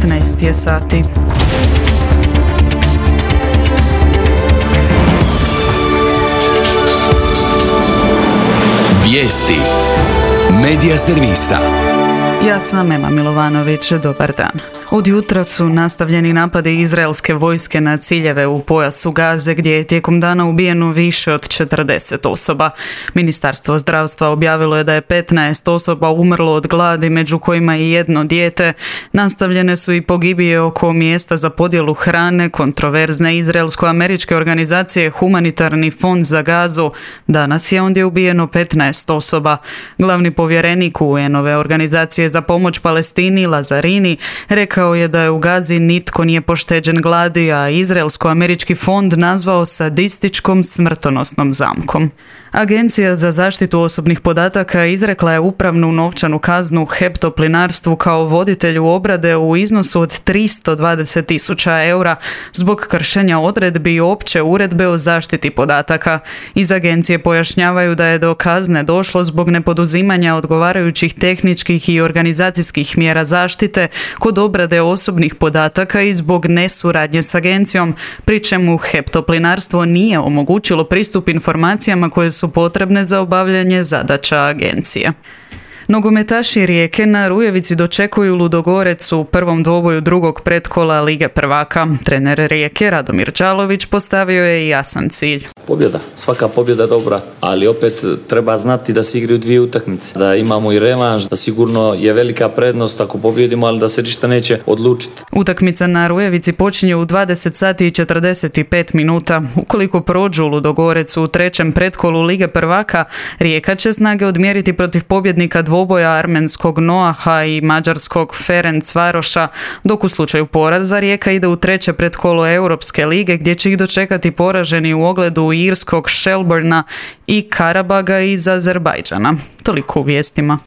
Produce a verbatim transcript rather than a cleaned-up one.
petnaest je sati. Vijesti Medija servisa. Ja sam Ema Milovanović, dobar dan. Od jutra su nastavljeni napadi izraelske vojske na ciljeve u pojasu Gaze, gdje je tijekom dana ubijeno više od četrdeset osoba. Ministarstvo zdravstva objavilo je da je petnaest osoba umrlo od gladi, među kojima i jedno dijete. Nastavljene su i pogibije oko mjesta za podjelu hrane kontroverzne izraelsko-američke organizacije Humanitarni fond za Gazu. Danas je ondje ubijeno petnaest osoba. Glavni povjerenik U N-ove organizacije za pomoć Palestini Lazarini rekao je da je u Gazi nitko nije pošteđen gladi, a izraelsko-američki fond nazvao sadističkom smrtonosnom zamkom. Agencija za zaštitu osobnih podataka izrekla je upravnu novčanu kaznu H E P Toplinarstvu kao voditelju obrade u iznosu od tristo dvadeset tisuća eura zbog kršenja odredbi opće uredbe o zaštiti podataka. Iz agencije pojašnjavaju da je do kazne došlo zbog nepoduzimanja odgovarajućih tehničkih i organizacijskih mjera zaštite kod obrade osobnih podataka i zbog nesuradnje s agencijom, pri čemu H E P Toplinarstvo nije omogućilo pristup informacijama koje su su potrebne za obavljanje zadaća agencije. Nogometaši Rijeke na Rujevici dočekuju Ludogorec u prvom dvoboju drugog pretkola Lige prvaka. Trener Rijeke Radomir Đalović postavio je jasan cilj. Pobjeda, svaka pobjeda dobra, ali opet treba znati da se igraju dvije utakmice, da imamo i revanš, da sigurno je velika prednost ako pobjedimo, ali da se ništa neće odlučiti. Utakmica na Rujevici počinje u dvadeset sati i četrdeset pet minuta. Ukoliko prođu Ludogorec u trećem pretkolu Lige prvaka, Rijeka će snage odmjeriti protiv pobjednika dvoboja armenskog Noaha i mađarskog Ferencvaroša, dok u slučaju poraza Rijeka ide u treće pretkolo Europske lige, gdje će ih dočekati poraženi u ogledu irskog Shelburna i Karabaga iz Azerbajdžana. Toliko u vijestima.